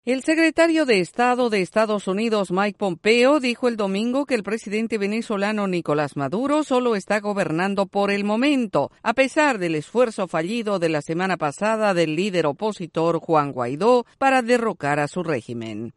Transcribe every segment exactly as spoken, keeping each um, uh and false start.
El secretario de Estado de Estados Unidos, Mike Pompeo, dijo el domingo que el presidente venezolano Nicolás Maduro solo está gobernando por el momento, a pesar del esfuerzo fallido de la semana pasada del líder opositor Juan Guaidó para derrocar a su régimen.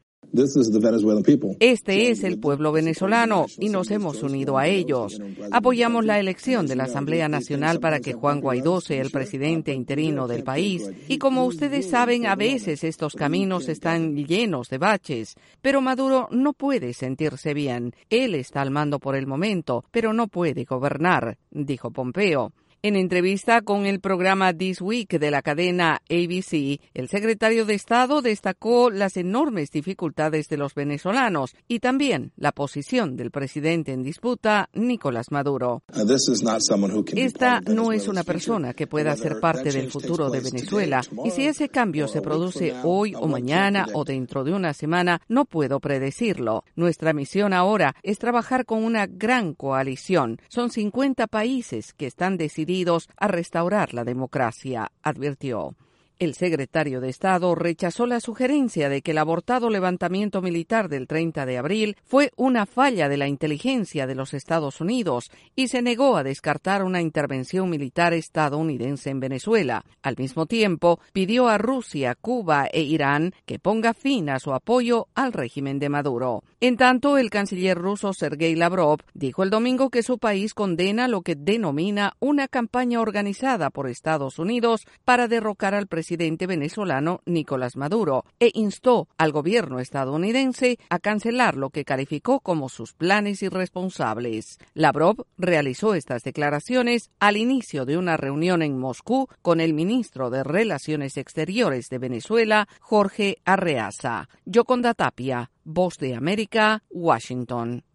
Este es el pueblo venezolano y nos hemos unido a ellos. Apoyamos la elección de la Asamblea Nacional para que Juan Guaidó sea el presidente interino del país. Y como ustedes saben, a veces estos caminos están llenos de baches. Pero Maduro no puede sentirse bien. Él está al mando por el momento, pero no puede gobernar, dijo Pompeo. En entrevista con el programa This Week de la cadena A B C, el secretario de Estado destacó las enormes dificultades de los venezolanos y también la posición del presidente en disputa, Nicolás Maduro. Esta no es una persona que pueda ser parte del futuro de Venezuela, y si ese cambio se produce hoy o mañana o dentro de una semana, no puedo predecirlo. Nuestra misión ahora es trabajar con una gran coalición. Son cincuenta países que están decididos a restaurar la democracia, advirtió. El secretario de Estado rechazó la sugerencia de que el abortado levantamiento militar del treinta de abril fue una falla de la inteligencia de los Estados Unidos y se negó a descartar una intervención militar estadounidense en Venezuela. Al mismo tiempo, pidió a Rusia, Cuba e Irán que ponga fin a su apoyo al régimen de Maduro. En tanto, el canciller ruso Sergei Lavrov dijo el domingo que su país condena lo que denomina una campaña organizada por Estados Unidos para derrocar al presidente presidente venezolano Nicolás Maduro e instó al gobierno estadounidense a cancelar lo que calificó como sus planes irresponsables. Lavrov realizó estas declaraciones al inicio de una reunión en Moscú con el ministro de Relaciones Exteriores de Venezuela, Jorge Arreaza. Yoconda Tapia, Voz de América, Washington.